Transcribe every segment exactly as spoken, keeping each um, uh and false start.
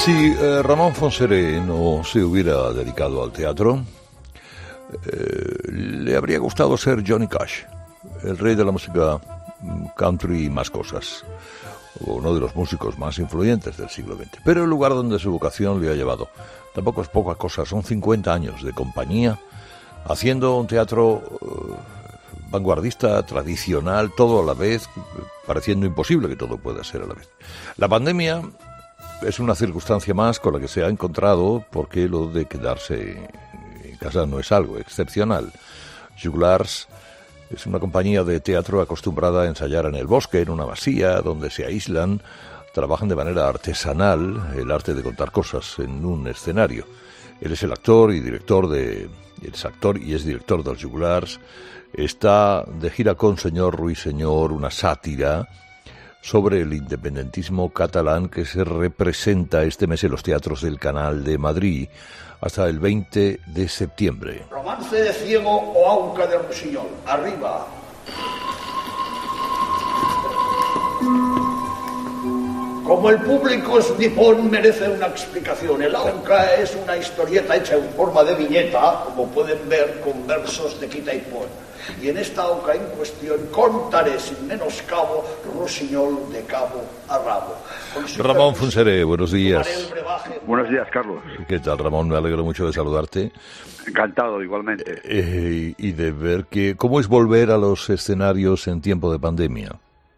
Si eh, Ramón Fonseré no se hubiera dedicado al teatro, eh, le habría gustado ser Johnny Cash, el rey de la música country y más cosas, uno de los músicos más influyentes del siglo veinte. Pero el lugar donde su vocación le ha llevado tampoco es poca cosa, son cincuenta años de compañía, haciendo un teatro eh, vanguardista, tradicional, todo a la vez, pareciendo imposible que todo pueda ser a la vez. La pandemia es una circunstancia más con la que se ha encontrado, porque lo de quedarse en casa no es algo excepcional. Juglars es una compañía de teatro acostumbrada a ensayar en el bosque, en una masía, donde se aíslan, trabajan de manera artesanal el arte de contar cosas en un escenario. Él es el actor y director de... es actor y es director de los Juglars. Está de gira con Señor Ruiseñor, una sátira sobre el independentismo catalán que se representa este mes en los teatros del Canal de Madrid hasta el veinte de septiembre. Romance de ciego o auca de Rusiñol. Arriba. Como el público es nipón, merece una explicación. El auca es una historieta hecha en forma de viñeta, como pueden ver, con versos de quita y pon. Y en esta auca en cuestión contaré sin menoscabo Rusiñol de cabo a rabo. Ramón Fonseré, buenos días. Buenos días, Carlos. ¿Qué tal, Ramón? Me alegro mucho de saludarte. Encantado, igualmente. Eh, y de ver que cómo es volver a los escenarios en tiempo de pandemia.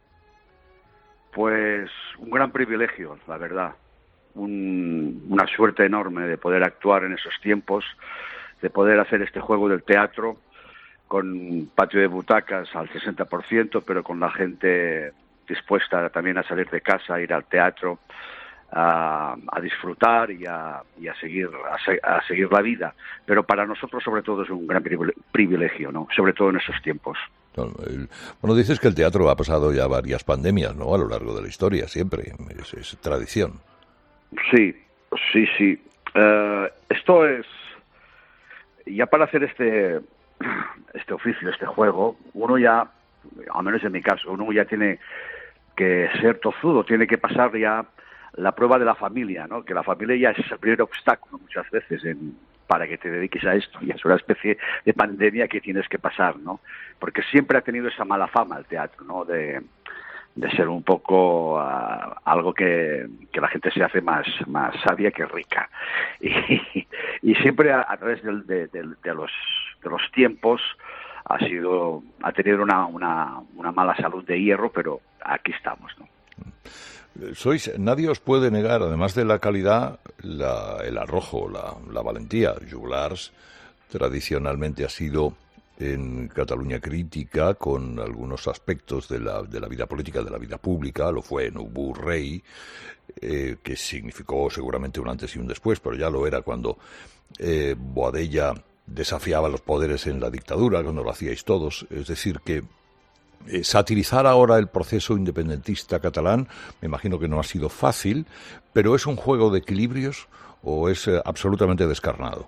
Pues un gran privilegio, la verdad. Un, una suerte enorme de poder actuar en esos tiempos, de poder hacer este juego del teatro con patio de butacas al sesenta por ciento, pero con la gente dispuesta también a salir de casa, a ir al teatro, a, a disfrutar y a, y a seguir a, se, a seguir la vida. Pero para nosotros, sobre todo, es un gran privilegio, ¿no? Sobre todo en esos tiempos. Bueno, dices que el teatro ha pasado ya varias pandemias, ¿no? A lo largo de la historia, siempre. Es, es tradición. Sí, sí, sí. Uh, esto es... Ya para hacer este... este oficio, este juego, uno ya, al menos en mi caso, uno ya tiene que ser tozudo, tiene que pasar ya la prueba de la familia, ¿no? Que la familia ya es el primer obstáculo muchas veces en, para que te dediques a esto, y es una especie de pandemia que tienes que pasar, ¿no? Porque siempre ha tenido esa mala fama el teatro, ¿no? De, de ser un poco uh, algo que, que la gente se hace más, más sabia que rica. Y, y siempre a, a través de, de, de, de los de los tiempos ha sido ha tenido una, una, una mala salud de hierro, pero aquí estamos, ¿no? Sois, nadie os puede negar, además de la calidad, la, el arrojo, la, la valentía. Juglars tradicionalmente ha sido en Cataluña crítica con algunos aspectos de la, de la vida política, de la vida pública. Lo fue en Ubu Rey, eh, que significó seguramente un antes y un después, pero ya lo era cuando eh, Boadella desafiaba los poderes en la dictadura, cuando lo hacíais todos. Es decir, que eh, satirizar ahora el proceso independentista catalán, me imagino que no ha sido fácil, pero ¿es un juego de equilibrios o es eh, absolutamente descarnado?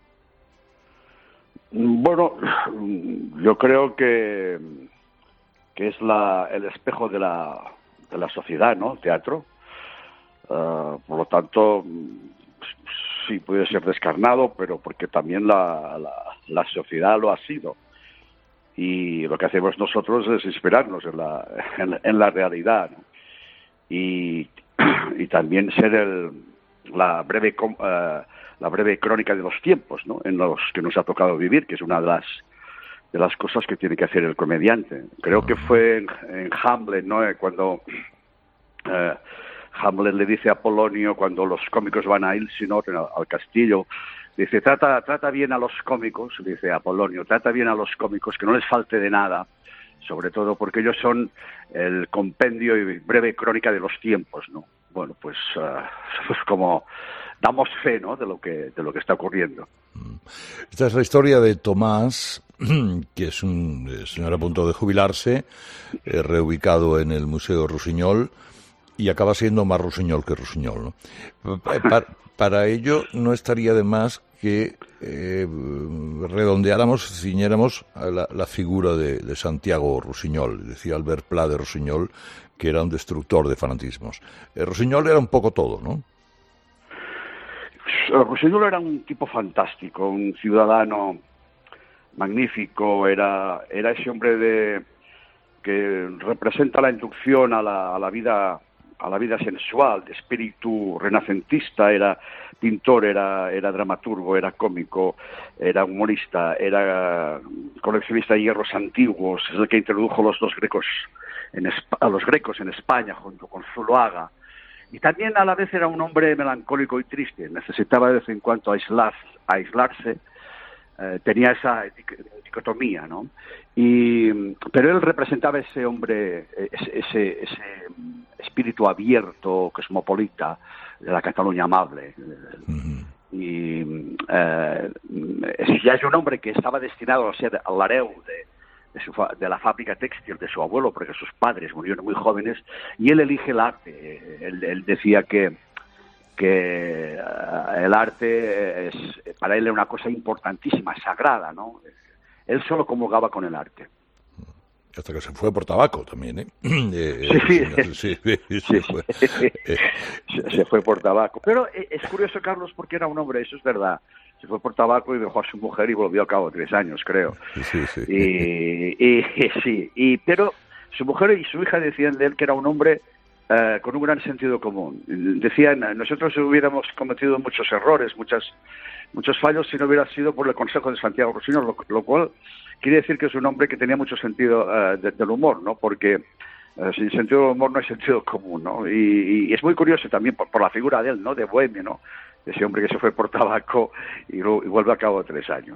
Bueno, yo creo que, que es la, el espejo de la, de la sociedad, ¿no? El teatro. Uh, por lo tanto, sí puede ser descarnado, pero porque también la, la, la sociedad lo ha sido. Y lo que hacemos nosotros es inspirarnos en la, en, en la realidad, ¿no? Y, y también ser el, la breve... Uh, la breve crónica de los tiempos, ¿no? En los que nos ha tocado vivir, que es una de las de las cosas que tiene que hacer el comediante. Creo que fue en, en Hamlet, ¿no? Cuando eh, Hamlet le dice a Polonio, cuando los cómicos van a Elsinore, al, al castillo, dice, trata trata bien a los cómicos, dice a Polonio, trata bien a los cómicos, que no les falte de nada, sobre todo porque ellos son el compendio y breve crónica de los tiempos, ¿no? Bueno, pues uh, es como... damos fe, ¿no?, de lo que de lo que está ocurriendo. Esta es la historia de Tomás, que es un señor a punto de jubilarse, eh, reubicado en el Museo Rusiñol, y acaba siendo más Rusiñol que Rusiñol, ¿no? Para, para ello no estaría de más que eh, redondeáramos, ciñéramos a la, la figura de, de Santiago Rusiñol. Decía Albert Pla de Rusiñol que era un destructor de fanatismos. Eh, Rusiñol era un poco todo, ¿no? Rusiñol era un tipo fantástico, un ciudadano magnífico, era, era ese hombre de que representa la inducción a la, a la vida a la vida sensual, de espíritu renacentista, era pintor, era, era dramaturgo, era cómico, era humorista, era coleccionista de hierros antiguos, es el que introdujo los dos grecos en, a los grecos en España junto con Zuloaga. Y también a la vez era un hombre melancólico y triste, necesitaba de vez en cuando aislar, aislarse, eh, tenía esa dicotomía, ¿no? Y, pero él representaba ese hombre, ese, ese, ese espíritu abierto, cosmopolita, de la Cataluña amable. Uh-huh. Y eh, ya es un hombre que estaba destinado a ser el hereu de, de, su, de la fábrica textil de su abuelo, porque sus padres murieron muy jóvenes, y él elige el arte. Él, él decía que, que uh, el arte es, para él era una cosa importantísima, sagrada, ¿no? Él solo comulgaba con el arte. Hasta que se fue por tabaco también, ¿eh? eh sí, sí, sí, sí, sí, fue. se, se fue por tabaco. Pero es curioso, Carlos, porque era un hombre, eso es verdad. Se fue por tabaco y dejó a su mujer y volvió a cabo de tres años, creo. Sí, sí. Y, y, y sí, y, pero su mujer y su hija decían de él que era un hombre uh, con un gran sentido común. Decían, nosotros hubiéramos cometido muchos errores, muchas, muchos fallos si no hubiera sido por el consejo de Santiago Rusiñol, lo, lo cual quiere decir que es un hombre que tenía mucho sentido uh, de, del humor, ¿no? Porque uh, sin sentido del humor no hay sentido común, ¿no? Y, y es muy curioso también por, por la figura de él, ¿no? De bohemio, ¿no? Ese hombre que se fue por tabaco y, y vuelve a cabo de tres años.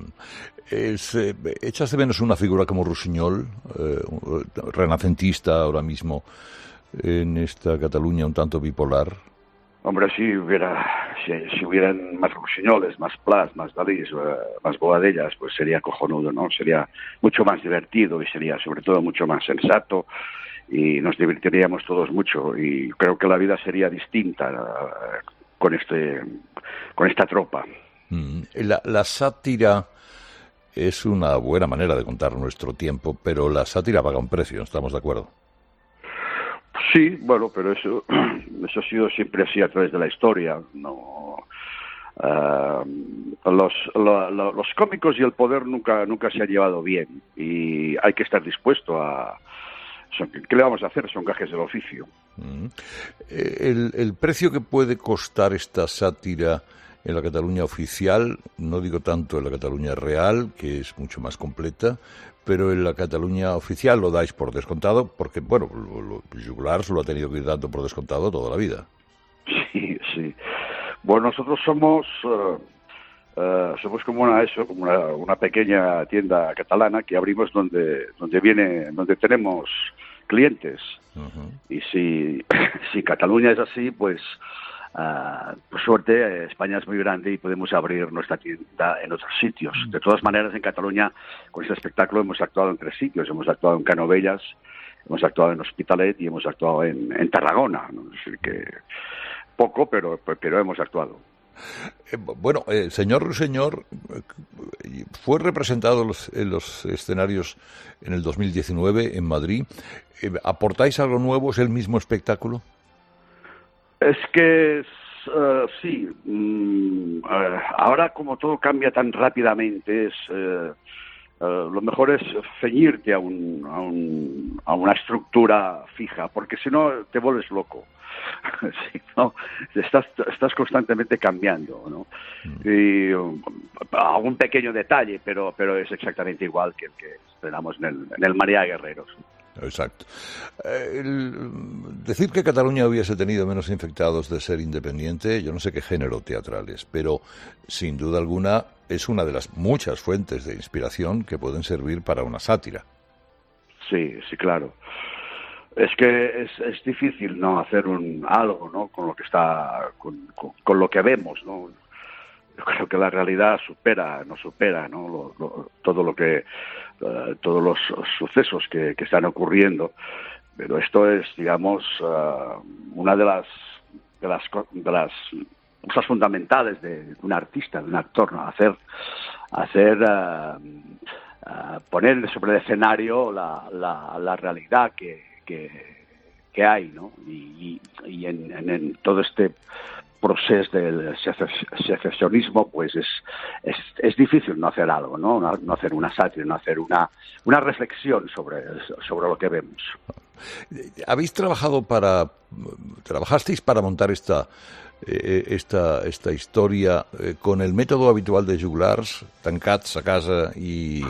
Es, eh, ¿Echas de menos una figura como Rusiñol, eh, renacentista ahora mismo, en esta Cataluña un tanto bipolar? Hombre, si hubiera, si, si hubieran más Rusiñoles, más Plas, más Dalís, uh, más Boadellas, pues sería cojonudo, ¿no? Sería mucho más divertido y sería sobre todo mucho más sensato y nos divertiríamos todos mucho y creo que la vida sería distinta uh, con este, con esta tropa. Mm, la, la sátira es una buena manera de contar nuestro tiempo, pero la sátira paga un precio, ¿estamos de acuerdo? Sí, bueno, pero eso, eso ha sido siempre así a través de la historia. No, uh, los, lo, lo, los cómicos y el poder nunca, nunca se han llevado bien y hay que estar dispuesto a... Son, ¿qué le vamos a hacer? Son gajes del oficio. Mm. El, el precio que puede costar esta sátira en la Cataluña oficial, no digo tanto en la Cataluña real, que es mucho más completa, pero en la Cataluña oficial lo dais por descontado, porque, bueno, lo, lo, Joglars lo ha tenido que ir dando por descontado toda la vida. Sí, sí. Bueno, nosotros somos... Uh... Uh, somos como una eso, como una, una pequeña tienda catalana que abrimos donde donde viene, donde tenemos clientes. Uh-huh. Y si si Cataluña es así, pues uh, por suerte España es muy grande y podemos abrir nuestra tienda en otros sitios. Uh-huh. De todas maneras, en Cataluña con este espectáculo hemos actuado en tres sitios. Hemos actuado en Canovelles, hemos actuado en Hospitalet y hemos actuado en, en Tarragona. ¿No? Es decir que poco, pero pero hemos actuado. Eh, bueno, eh, señor Rusiñol, eh, fue representado los, en los escenarios en el dos mil diecinueve en Madrid. Eh, ¿Aportáis algo nuevo? ¿Es el mismo espectáculo? Es que uh, sí. Mm, uh, ahora, como todo cambia tan rápidamente, es uh, uh, lo mejor es ceñirte a, un, a, un, a una estructura fija, porque si no te vuelves loco. Sí, no, estás, estás constantemente cambiando, ¿no? Mm. Y um, algún pequeño detalle, pero pero es exactamente igual que el que esperamos en el, en el María Guerreros. Exacto. Eh, el, decir que Cataluña hubiese tenido menos infectados de ser independiente, yo no sé qué género teatral es, pero sin duda alguna es una de las muchas fuentes de inspiración que pueden servir para una sátira. Sí, sí, claro. Es que es, es difícil, ¿no? Hacer un algo, ¿no? Con lo que está, con, con, con lo que vemos, ¿no? Yo creo que la realidad supera, nos supera, ¿no? Lo, lo, todo lo que, uh, todos los sucesos que, que están ocurriendo. Pero esto es, digamos, uh, una de las, de las, de las cosas fundamentales de un artista, de un actor, ¿no? Hacer, hacer, uh, uh, poner sobre el escenario la, la, la realidad que Que, que hay, ¿no? Y, y, y en, en, en todo este proceso del secesionismo, pues es, es, es difícil no hacer algo, ¿no? No, no hacer una sátira, no hacer una, una reflexión sobre, sobre lo que vemos. ¿Habéis trabajado para, trabajasteis para montar esta, eh, esta, esta historia eh, con el método habitual de juglars, tancats a casa y...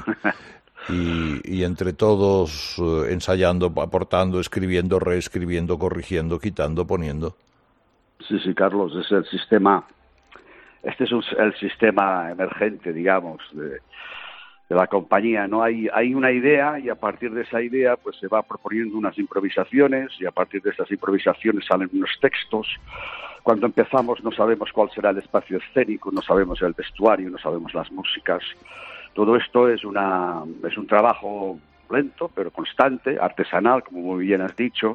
Y, y entre todos eh, ensayando, aportando, escribiendo, reescribiendo, corrigiendo, quitando, poniendo? Sí, sí, Carlos, es el sistema, este es un, el sistema emergente, digamos, de, de la compañía, ¿no? Hay, hay una idea y a partir de esa idea pues se va proponiendo unas improvisaciones y a partir de esas improvisaciones salen unos textos. Cuando empezamos no sabemos cuál será el espacio escénico, no sabemos el vestuario, no sabemos las músicas. Todo esto es una es un trabajo lento, pero constante, artesanal, como muy bien has dicho,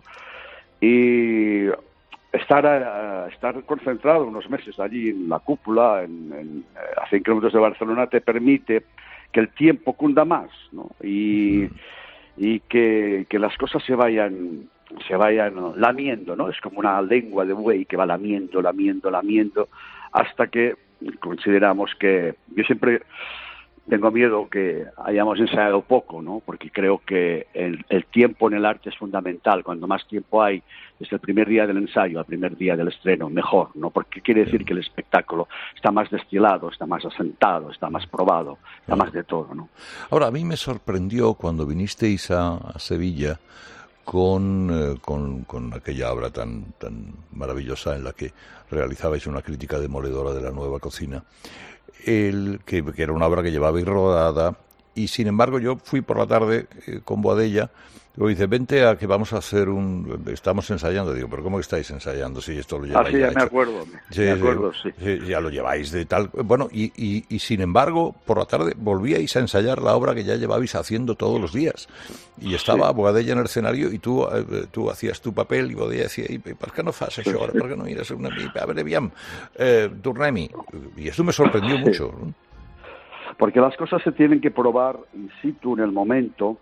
y estar uh, estar concentrado unos meses allí en la cúpula, en, en, a cien kilómetros de Barcelona, te permite que el tiempo cunda más, ¿no? Y, y que, que las cosas se vayan se vayan lamiendo, ¿no? Es como una lengua de buey que va lamiendo, lamiendo, lamiendo, hasta que consideramos que... Yo siempre... Tengo miedo que hayamos ensayado poco, ¿no? Porque creo que el, el tiempo en el arte es fundamental. Cuando más tiempo hay, desde el primer día del ensayo al primer día del estreno, mejor, ¿no? Porque quiere decir que el espectáculo está más destilado, está más asentado, está más probado, está más de todo, ¿no? Ahora, a mí me sorprendió cuando vinisteis a, a Sevilla con, eh, con, con aquella obra tan, tan maravillosa en la que realizabais una crítica demoledora de la nueva cocina. El, que, que era una obra que llevabais rodada, y sin embargo yo fui por la tarde eh, con Boadella, y dice, vente a que vamos a hacer un... Estamos ensayando. Digo, ¿pero cómo que estáis ensayando? Si esto lo lleváis ah, sí, ya ya me hecho. acuerdo, Sí, me acuerdo, sí. sí. Ya lo lleváis de tal... Bueno, y, y, y sin embargo, por la tarde volvíais a ensayar la obra que ya llevabais haciendo todos los días. Y estaba sí. Boadella en el escenario y tú, eh, tú hacías tu papel y Boadella decía, ¿y per què no fas això ara? Per què no mires una mica? A veure, aviam, eh, tornem-hi. Y esto me sorprendió sí. mucho, ¿no? Porque las cosas se tienen que probar in situ, en el momento,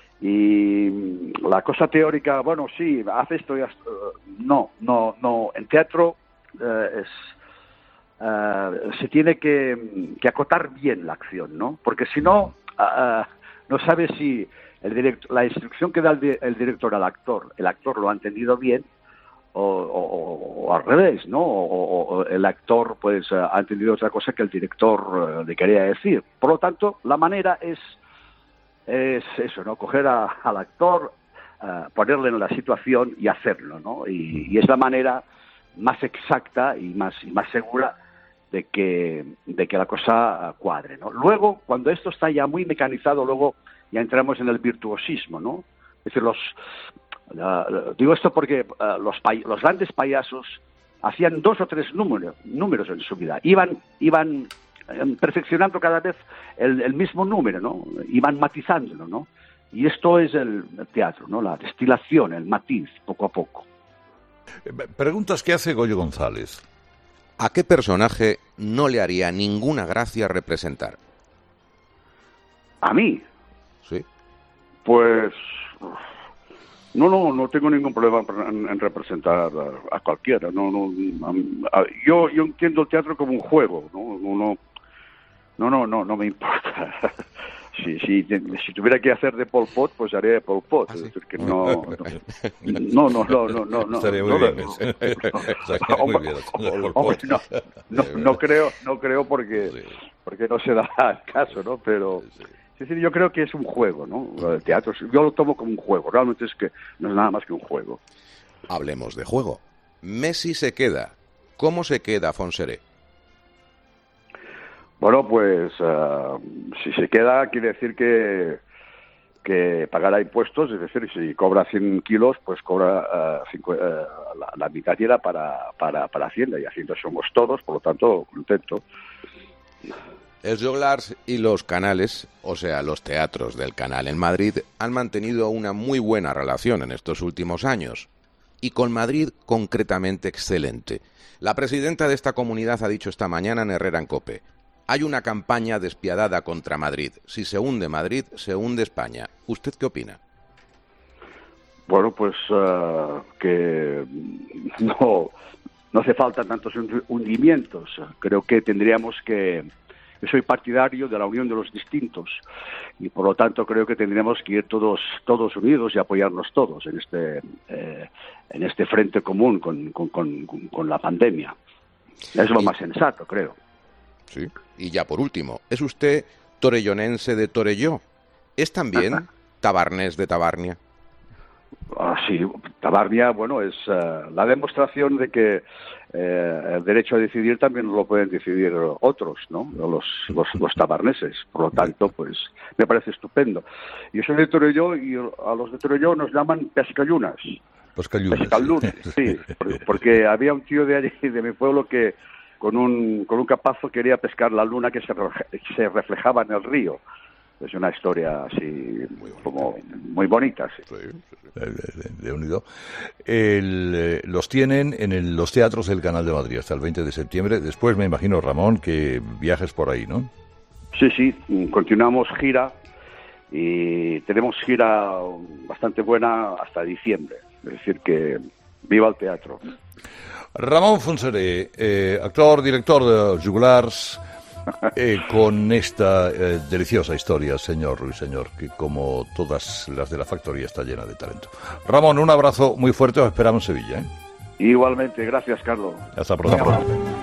y la cosa teórica, bueno, sí, haz esto y haz... No, no, no. En teatro eh, es, eh, se tiene que, que acotar bien la acción, ¿no? Porque si no, uh, no sabes si el director, la instrucción que da el, el director al actor, el actor lo ha entendido bien, O, o, o al revés, ¿no? O, o el actor pues ha entendido otra cosa que el director uh, le quería decir. Por lo tanto, la manera es es eso, ¿no? Coger a, al actor, uh, ponerle en la situación y hacerlo, ¿no? Y, y es la manera más exacta y más y más segura de que de que la cosa cuadre, ¿no? Luego, cuando esto está ya muy mecanizado, luego ya entramos en el virtuosismo, ¿no? Es decir, los Uh, digo esto porque uh, los, pay los grandes payasos hacían dos o tres números, números en su vida. Iban, iban um, perfeccionando cada vez el, el mismo número, ¿no? Iban matizándolo, ¿no? Y esto es el, el teatro, ¿no? La destilación, el matiz, poco a poco. Preguntas que hace Goyo González. ¿A qué personaje no le haría ninguna gracia representar? ¿A mí? Sí. Pues... No, no, no tengo ningún problema en, en representar a, a cualquiera. No, no, a, a, yo, yo entiendo el teatro como un juego, ¿no? No, no, no, no, no me importa. Si, si, si tuviera que hacer de Pol Pot, pues haré de Pol Pot. ¿Ah, sí? Es decir, que no, no, no, no, no, no, no. Estaría muy bien. Estaría muy bien. No, no, no creo, no creo porque, porque no se da el caso, ¿no? Pero. Es decir, yo creo que es un juego, ¿no? El teatro, yo lo tomo como un juego, realmente es que no es nada más que un juego. Hablemos de juego. Messi se queda. ¿Cómo se queda Fonseré? Bueno, pues uh, si se queda quiere decir que, que pagará impuestos, es decir, si cobra cien kilos, pues cobra uh, cinco, uh, la, la mitad era para, para, para Hacienda, y Hacienda somos todos, por lo tanto, contento. Els joglars y los canales, o sea, los teatros del Canal en Madrid, han mantenido una muy buena relación en estos últimos años. Y con Madrid concretamente excelente. La presidenta de esta comunidad ha dicho esta mañana en Herrera en COPE: hay una campaña despiadada contra Madrid. Si se hunde Madrid, se hunde España. ¿Usted qué opina? Bueno, pues uh, que no... no hace falta tantos hundimientos. Creo que tendríamos que... Yo soy partidario de la unión de los distintos y, por lo tanto, creo que tendríamos que ir todos todos unidos y apoyarnos todos en este eh, en este frente común con, con, con, con la pandemia. Es lo más sensato, creo. Sí. Y ya por último, ¿es usted torellonense de Torelló? ¿Es también tabarnés de Tabarnia? Ah, sí, Tabarnia, bueno, es uh, la demostración de que eh, el derecho a decidir también lo pueden decidir otros, ¿no? Los, los, los tabarneses. Por lo tanto, pues me parece estupendo. Yo soy de Torelló y a los de Torelló nos llaman pescayunas. Pescayunas. Pescalunes, sí, porque había un tío de allí, de mi pueblo, que con un, con un capazo quería pescar la luna que se, se reflejaba en el río. Es una historia así muy como muy bonita, sí. De, de, de unido. El, eh, los tienen en el, los teatros del Canal de Madrid hasta el veinte de septiembre. Después me imagino, Ramón, que viajes por ahí, ¿no? Sí, sí. Continuamos gira y tenemos gira bastante buena hasta diciembre. Es decir, que viva el teatro. Ramón Fontseré, eh, actor, director de Jugulars, eh, con esta eh, deliciosa historia, señor Ruiseñor, que como todas las de la factoría está llena de talento. Ramón, un abrazo muy fuerte, os esperamos en Sevilla, ¿eh? Igualmente, gracias, Carlos. Hasta pronto.